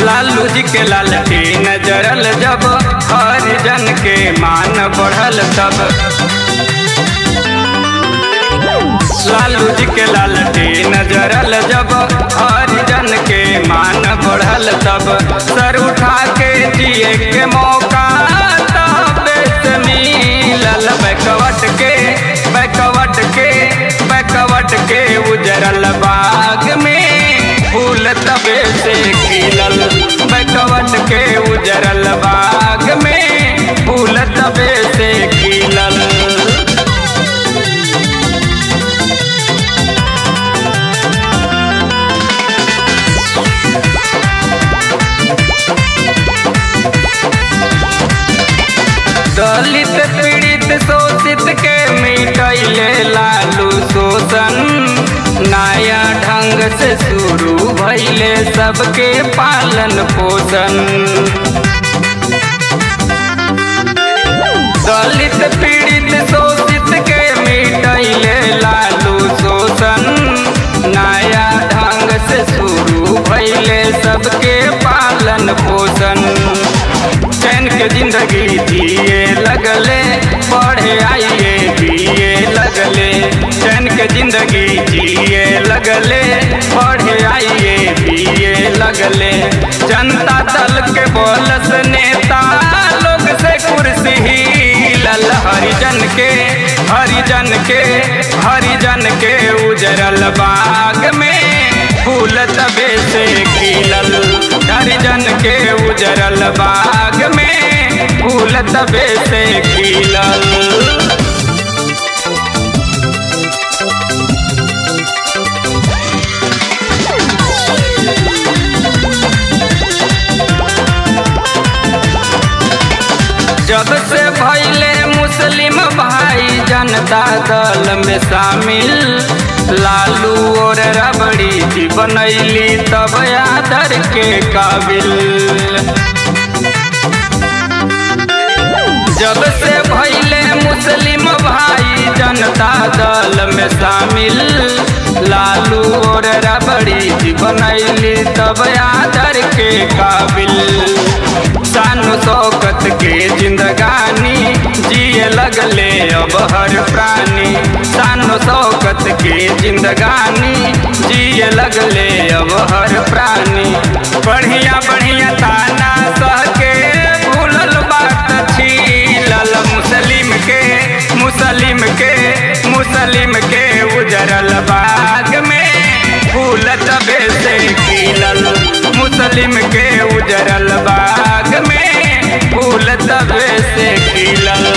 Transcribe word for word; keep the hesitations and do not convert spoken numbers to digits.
लालू जी के लालटी नजरल जब हरिजन के मान बढ़ल तब। लालू जी के लालटी नजरल जब हरिजन के मान बढ़ल तब। सर उठा के जिए के मौका तबे से मिलल। बैकवट के बैकवट के बैकवट के उजरल बाग में फूल तबे से खिलल। बैकवट के उजरल बाग में फूल तबे से खिलल। दलित पीड़ित शोषित के मिटैले लालू शोषण। नया ढंग से शुरू भइले सबके पालन पोषण। दलित पीड़ित शोषित के मिटैले लालू शोषण। नया ढंग से शुरू भइले सबके पालन पोषण। चैन के जिंदगी जिए लगले पढ़े आइए पिए लगले। चैन के जिंदगी जिए लगले पढ़े आइए पिए लगले। जनता दल के बोलस नेता लोग से कुर्सी हिलल। हरिजन के हरिजन के हरिजन के उजरल बाग में फूल तबे से खिलल। हरिजन के उजरल बाग में फूल तबे से खिलल। जब से भइले मुस्लिम भाई जनता दल में शामिल। लालू और रबड़ी जी बनैली तब आदर के काबिल। जब से भइले मुस्लिम भाई जनता दल में शामिल। लालू और रबड़ी जी बनैली तब आदर के काबिल। शान शौकत के जिंदगानी जिए लगले अब हर प्राणी। शान शौकत के जिंदगानी जिए लगले अब हर प्राणी। बढ़िया बढ़िया ताना सह के भूलल बात छीलल। मुस्लिम के मुस्लिम के मुस्लिम के उजरल बाग में फूल तबे से खिलल। मुस्लिम के उजरल बाग में फूल तबे से खिलल।